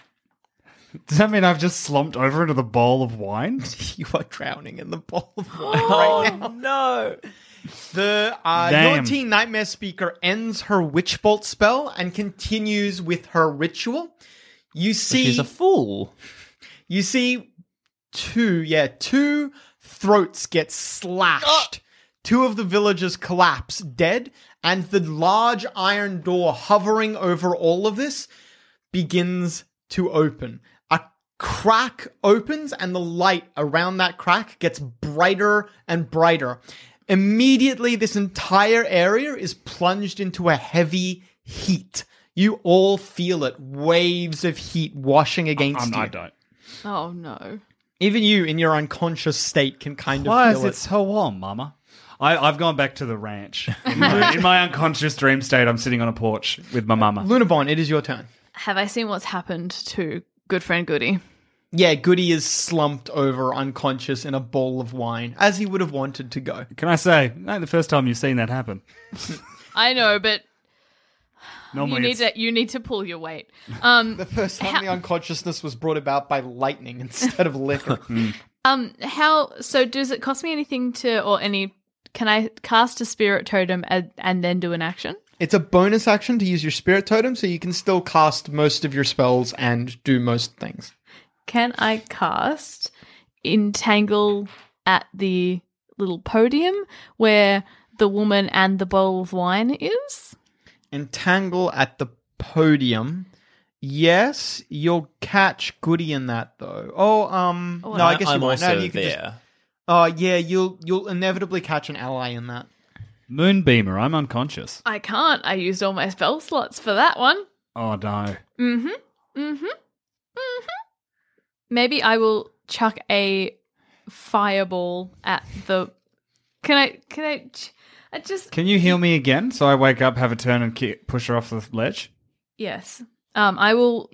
does that mean I've just slumped over into the bowl of wine? You are drowning in the bowl of wine right now. Oh, no. The uh, Damn. your teen nightmare speaker ends her witch bolt spell and continues with her ritual. You see, She's a fool. you see two, yeah, two throats get slashed. Two of the villagers collapse dead, and the large iron door hovering over all of this begins to open. A crack opens, and the light around that crack gets brighter and brighter. Immediately, this entire area is plunged into a heavy heat. You all feel it, waves of heat washing against I'm, you. I don't. Oh, no. Even you, in your unconscious state, can kind Why of is feel it so warm, Mama? I, I've gone back to the ranch. In my, in my unconscious dream state, I'm sitting on a porch with my mama. Lunabon, it is your turn. Have I seen what's happened to good friend Goody? Yeah, Goody is slumped over unconscious in a bowl of wine, as he would have wanted to go. Can I say, ain't the first time you've seen that happen. I know, but you Normally need it's... to you need to pull your weight. Um, The first time How- the unconsciousness was brought about by lightning instead of liquor. um, how? So does it cost me anything to, or any? Can I cast a spirit totem and, and then do an action? It's a bonus action to use your spirit totem, so you can still cast most of your spells and do most things. Can I cast entangle at the little podium where the woman and the bowl of wine is? Entangle at the podium. Yes, you'll catch Goody in that though. Oh, um, Oh, no, I guess I'm you won't. also No, you can there. just- Oh, yeah, you'll you'll inevitably catch an ally in that. Moonbeamer, I'm unconscious. I can't. I used all my spell slots for that one. Oh, no. Mm-hmm. Mm-hmm. Mm-hmm. Maybe I will chuck a fireball at the. Can I? Can I? I just. Can you heal me again so I wake up, have a turn, and ki- push her off the ledge? Yes. Um. I will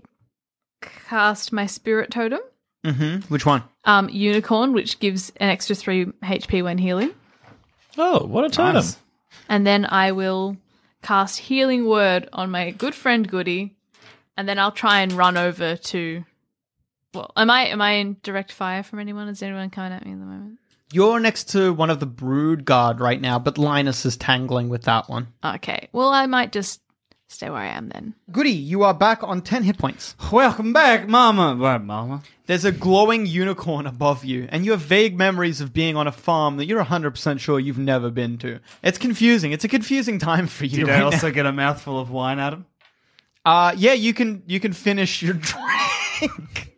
cast my spirit totem. Mm-hmm. Which one? Um. Unicorn, which gives an extra three H P when healing, Oh, what a totem. Nice. and then I will cast Healing Word on my good friend Goody, and then I'll try and run over to. Well, am I am I in direct fire from anyone? Is anyone coming at me at the moment? You're next to one of the brood guard right now, but Linus is tangling with that one. Okay. Well, I might just stay where I am then. Goody, you are back on ten hit points. Welcome back, Mama. Well, Mama. There's a glowing unicorn above you, and you have vague memories of being on a farm that you're one hundred percent sure you've never been to. It's confusing. It's a confusing time for you Did right I also now. get a mouthful of wine, Adam? Uh, yeah, you can you can finish your drink.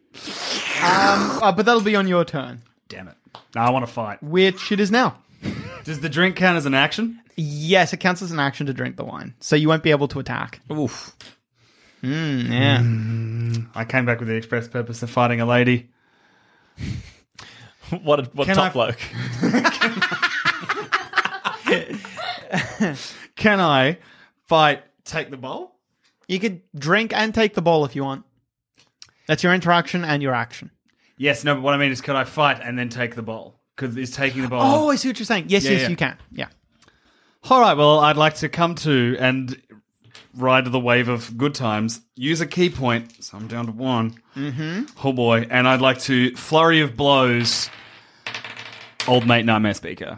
um, uh, but that'll be on your turn, Damn it. No, I want to fight. which it is now. Does the drink count as an action? Yes, it counts as an action to drink the wine, so you won't be able to attack. Oof. Mm, yeah. I came back with the express purpose of fighting a lady. What a what Can top I- bloke. Can I fight, take the bowl? You could drink and take the bowl if you want. That's your interaction and your action. Yes, no, but what I mean is could I fight and then take the bowl? Because is taking the bowl... Oh, I see what you're saying. Yes, Yeah, yes, yeah. you can. Yeah. All right, well, I'd like to come to and ride the wave of good times, use a key point, so I'm down to one. Mm-hmm. Oh, boy. And I'd like to flurry of blows old mate Nightmare Speaker.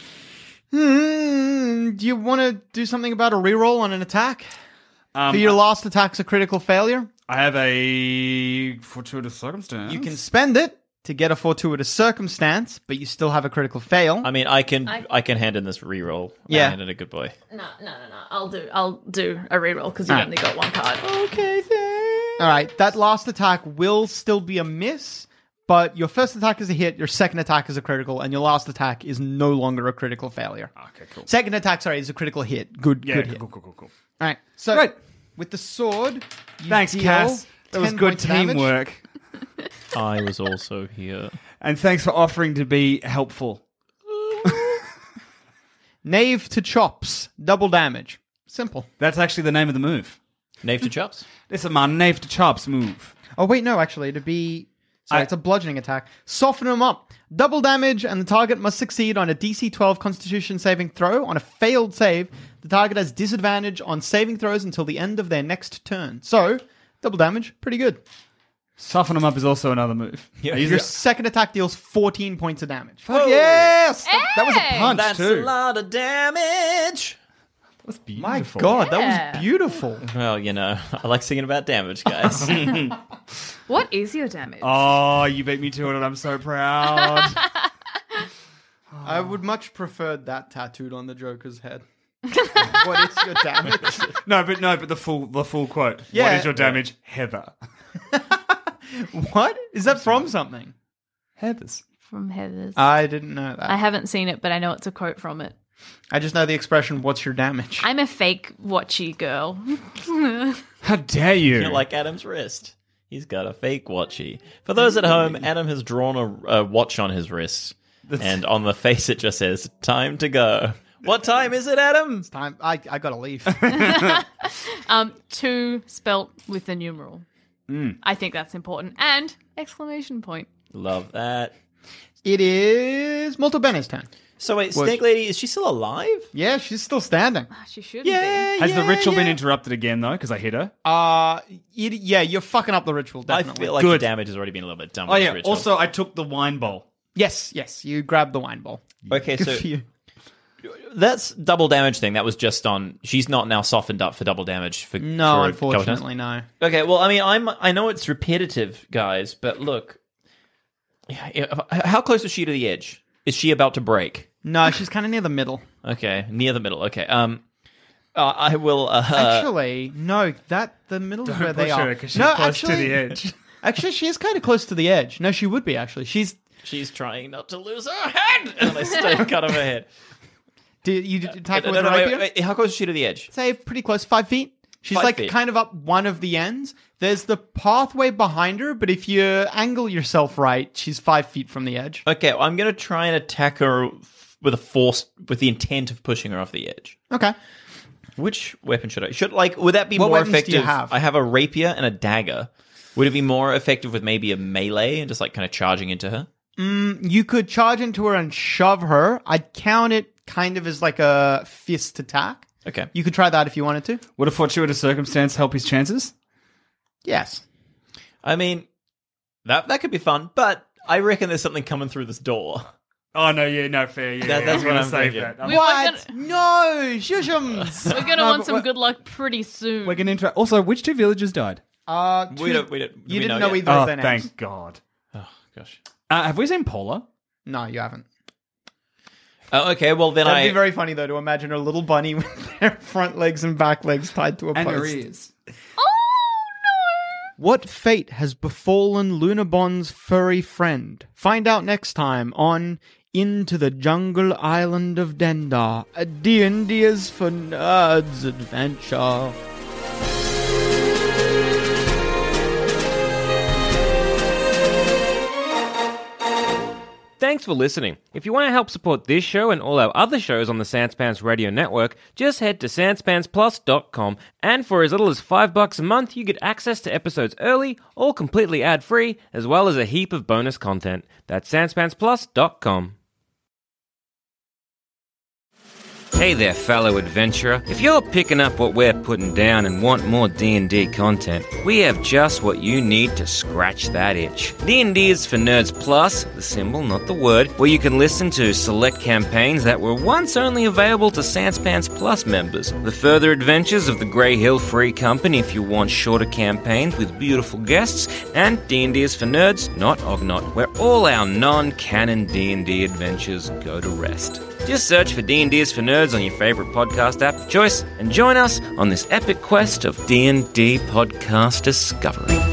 Hmm, do you want to do something about a reroll on an attack? Um, For your last attack's a critical failure, I have a fortuitous circumstance. you can spend it to get a fortuitous circumstance, but you still have a critical fail. I mean, I can I- I, can hand in this reroll. Yeah. I handed a good boy. No, no, no, no. I'll do. I'll do a reroll because you Alright. only got one card. Okay, then. All right, that last attack will still be a miss, but your first attack is a hit, your second attack is a critical, and your last attack is no longer a critical failure. Okay, cool. Second attack, sorry, is a critical hit. Good, Yeah, good cool, hit. cool, cool, cool, cool. All right, so Right. with the sword, you Thanks, deal Cass. That was ten good points of damage. teamwork. I was also here. And thanks for offering to be helpful. Knave to chops, double damage. Simple. That's actually the name of the move. Knave to chops. This is my knave to chops move. Oh, wait, no, actually, to be... Sorry, I- it's a bludgeoning attack. Soften them up. Double damage, and the target must succeed on a D C twelve Constitution saving throw. On a failed save, the target has disadvantage on saving throws until the end of their next turn. So, double damage, pretty good. Soften them up is also another move. Yeah. I use Your it- second attack deals fourteen points of damage. Fuck yes! That, that was a Hey! punch, That's too. a lot of damage. That's My beautiful. God, that Yeah. was beautiful. Well, you know, I like singing about damage, guys. What is your damage? Oh, you beat me to it, and I'm so proud. I would much prefer that tattooed on the Joker's head. What is your damage? no, but no, but the full the full quote. What Yeah. is your damage, Heather? What? Is that from something? Heather's. From Heather's. I didn't know that. I haven't seen it, but I know it's a quote from it. I just know the expression, what's your damage? I'm a fake watchy girl. How dare you? You're like Adam's wrist. He's got a fake watchy. For those at home, Adam has drawn a, a watch on his wrist. And on the face it just says, time to go. What time is it, Adam? Time. I, I gotta leave. Um, two spelt with the numeral. I think that's important. And exclamation point. Love that. It is Molto Bene's turn. So wait, What? Snake Lady, is she still alive? Yeah, she's still standing. Ah, she should Yeah, be. Has the yeah, ritual been yeah. interrupted again, though, because I hit her? Uh, it, yeah, you're fucking up the ritual, I definitely. feel like Good. the damage has already been a little bit done Oh, with yeah. this ritual. Also, I took the wine bowl. Yes, yes, you grabbed the wine bowl. Okay, Good so for you. that's double damage thing. That was just on. She's not now softened up for double damage for No, for a couple times? unfortunately, no. Okay, well, I mean, I'm I know it's repetitive, guys, but look, yeah, how close is she to the edge? Is she about to break? No, she's kind of near the middle. Okay, near the middle. Okay, um, uh, I will. Uh, Actually, no, that the middle is where they are. because no, close actually, to the edge. actually, she is kind of close to the edge. No, she would be actually. She's. she's trying not to lose her head, and I stay cut off her head. Did you attack her No, with no, a wait, rapier? wait, wait, how close is she to the edge? Say pretty close, five feet. She's Five like feet. kind of up one of the ends. There's the pathway behind her, but if you angle yourself right, she's five feet from the edge. Okay, well, I'm going to try and attack her with a force, with the intent of pushing her off the edge. Okay. Which weapon should I? Should like would that be What more weapons do effective? you have? I have a rapier and a dagger. Would it be more effective with maybe a melee and just like kind of charging into her? You could charge into her and shove her. I'd count it kind of as like a fist attack. Okay. You could try that if you wanted to. Would a fortuitous circumstance help his chances? Yes. I mean, that that could be fun, but I reckon there's something coming through this door. Oh, no, yeah, no, fair. Yeah, That- yeah, that's I'm what gonna I'm save thinking. that. I'm- We- What? gonna- No, shushums. We're going to No, want but some what- good luck pretty soon. We're going to interact. Also, which two villagers died? Uh, We two- don't. We don't. do You we didn't know know yet? either of Oh, their names. thank God. Oh gosh. Uh, have we seen Paula? No, you haven't. Oh, okay. Well, then That'd I. be very funny though to imagine a little bunny with their front legs and back legs tied to a And her post. ears. What fate has befallen Lunabon's furry friend? Find out next time on Into the Jungle Island of Dendar, a D and D's for Nerds adventure. Thanks for listening. If you want to help support this show and all our other shows on the Sanspants Radio Network, just head to sanspants plus dot com, and for as little as five bucks a month, you get access to episodes early, all completely ad-free, as well as a heap of bonus content. That's sanspants plus dot com. Hey there, fellow adventurer. If you're picking up what we're putting down and want more D and D content, we have just what you need to scratch that itch. D and D is for Nerds Plus, the symbol, not the word, where you can listen to select campaigns that were once only available to Sanspants Plus members. The further adventures of the Grey Hill Free Company if you want shorter campaigns with beautiful guests, and D and D is for Nerds, not Ognot, where all our non-canon D and D adventures go to rest. Just search for D and D is for Nerds on your favorite podcast app of choice and join us on this epic quest of D and D podcast discovery.